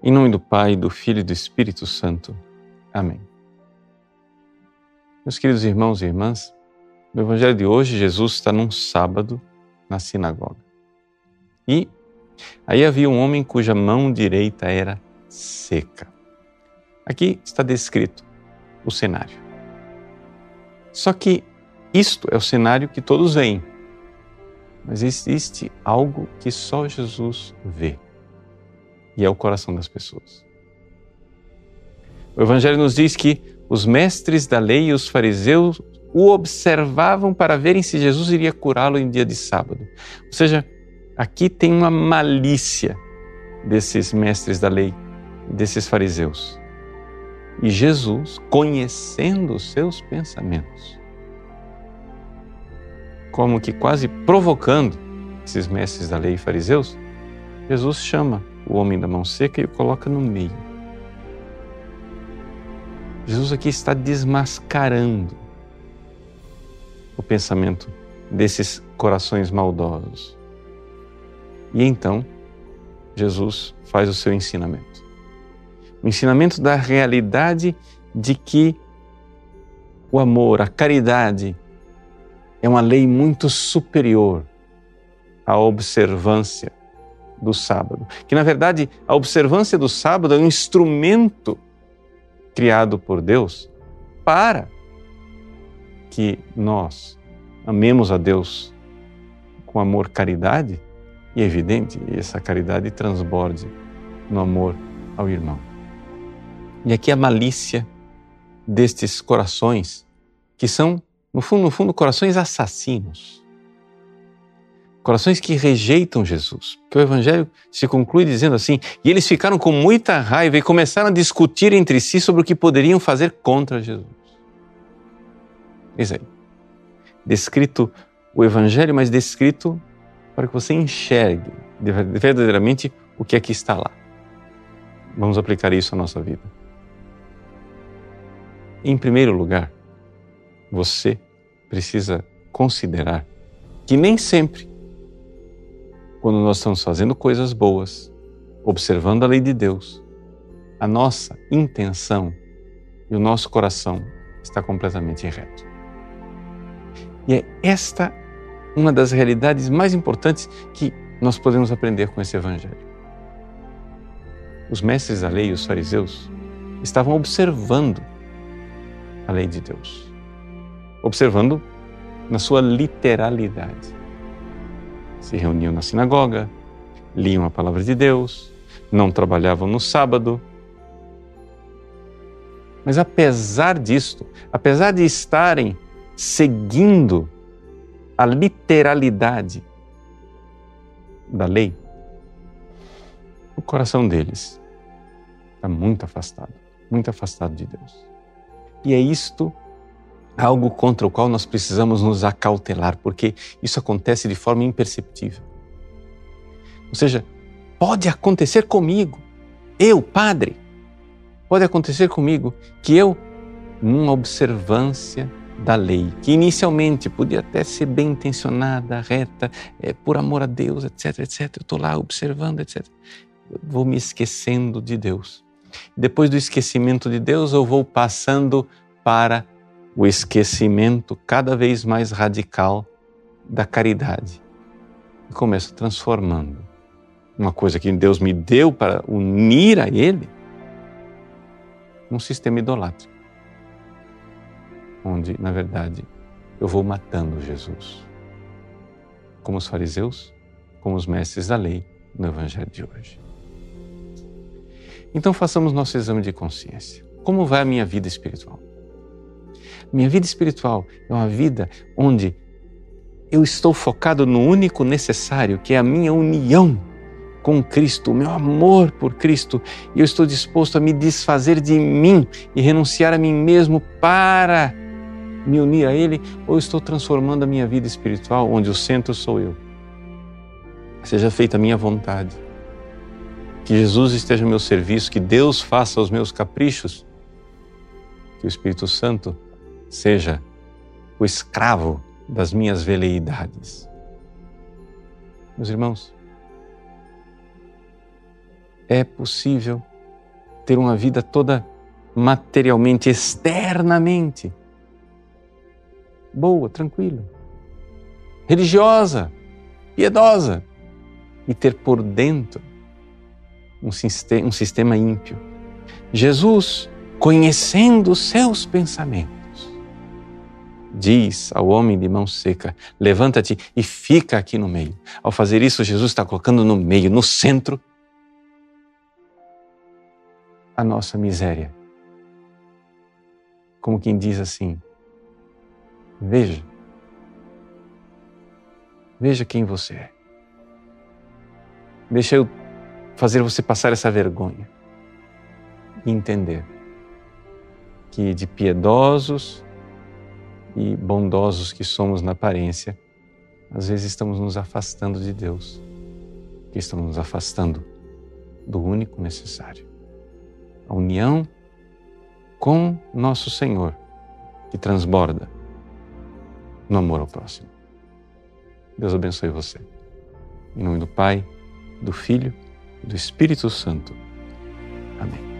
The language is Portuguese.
Em nome do Pai, do Filho e do Espírito Santo. Amém. Meus queridos irmãos e irmãs, no Evangelho de hoje, Jesus está num sábado na sinagoga. E aí havia um homem cuja mão direita era seca. Aqui está descrito o cenário. Só que isto é o cenário que todos veem. Mas existe algo que só Jesus vê. E é o coração das pessoas. O Evangelho nos diz que os mestres da lei e os fariseus o observavam para verem se Jesus iria curá-lo em dia de sábado. Ou seja, aqui tem uma malícia desses mestres da lei, desses fariseus. E Jesus, conhecendo os seus pensamentos, como que quase provocando esses mestres da lei e fariseus, Jesus chama o homem da mão seca e o coloca no meio. Jesus aqui está desmascarando o pensamento desses corações maldosos. E então, Jesus faz o seu ensinamento. O ensinamento da realidade de que o amor, a caridade, é uma lei muito superior à observância do sábado. Que, na verdade, a observância do sábado é um instrumento criado por Deus para que nós amemos a Deus com amor, caridade, e é evidente, essa caridade transborde no amor ao irmão. E aqui a malícia destes corações, que são, no fundo, corações assassinos. Corações que rejeitam Jesus. Porque o Evangelho se conclui dizendo assim: e eles ficaram com muita raiva e começaram a discutir entre si sobre o que poderiam fazer contra Jesus. Isso aí. Descrito o Evangelho, mas descrito para que você enxergue verdadeiramente o que aqui está lá. Vamos aplicar isso à nossa vida. Em primeiro lugar, você precisa considerar que nem sempre, quando nós estamos fazendo coisas boas, observando a lei de Deus, a nossa intenção e o nosso coração está completamente reto. E é esta uma das realidades mais importantes que nós podemos aprender com esse Evangelho. Os mestres da lei e os fariseus estavam observando a lei de Deus, observando na sua literalidade. Se reuniam na sinagoga, liam a palavra de Deus, não trabalhavam no sábado. Mas apesar disto, apesar de estarem seguindo a literalidade da lei, o coração deles está muito afastado de Deus. E é isto algo contra o qual nós precisamos nos acautelar, porque isso acontece de forma imperceptível. Ou seja, pode acontecer comigo, eu, padre, pode acontecer comigo que eu, numa observância da lei, que inicialmente podia até ser bem intencionada, reta, por amor a Deus, etc, eu estou lá observando, etc. Eu vou me esquecendo de Deus. Depois do esquecimento de Deus, eu vou passando para o esquecimento cada vez mais radical da caridade. E começo transformando uma coisa que Deus me deu para unir a Ele num sistema idolátrico, onde, na verdade, eu vou matando Jesus. Como os fariseus, como os mestres da lei no Evangelho de hoje. Então façamos nosso exame de consciência. Como vai a minha vida espiritual? Minha vida espiritual é uma vida onde eu estou focado no único necessário, que é a minha união com Cristo, o meu amor por Cristo, e eu estou disposto a me desfazer de mim e renunciar a mim mesmo para me unir a Ele, ou eu estou transformando a minha vida espiritual, onde o centro sou eu. Seja feita a minha vontade, que Jesus esteja ao meu serviço, que Deus faça os meus caprichos, que o Espírito Santo seja o escravo das minhas veleidades. Meus irmãos, é possível ter uma vida toda materialmente, externamente boa, tranquila, religiosa, piedosa, e ter por dentro um sistema ímpio. Jesus, conhecendo os seus pensamentos, diz ao homem de mão seca: levanta-te e fica aqui no meio. Ao fazer isso, Jesus está colocando no meio, no centro, a nossa miséria. Como quem diz assim: veja quem você é. Deixa eu fazer você passar essa vergonha e entender que de piedosos e bondosos que somos na aparência, às vezes estamos nos afastando de Deus, que estamos nos afastando do único necessário, a união com nosso Senhor, que transborda no amor ao próximo. Deus abençoe você. Em nome do Pai, do Filho e do Espírito Santo. Amém.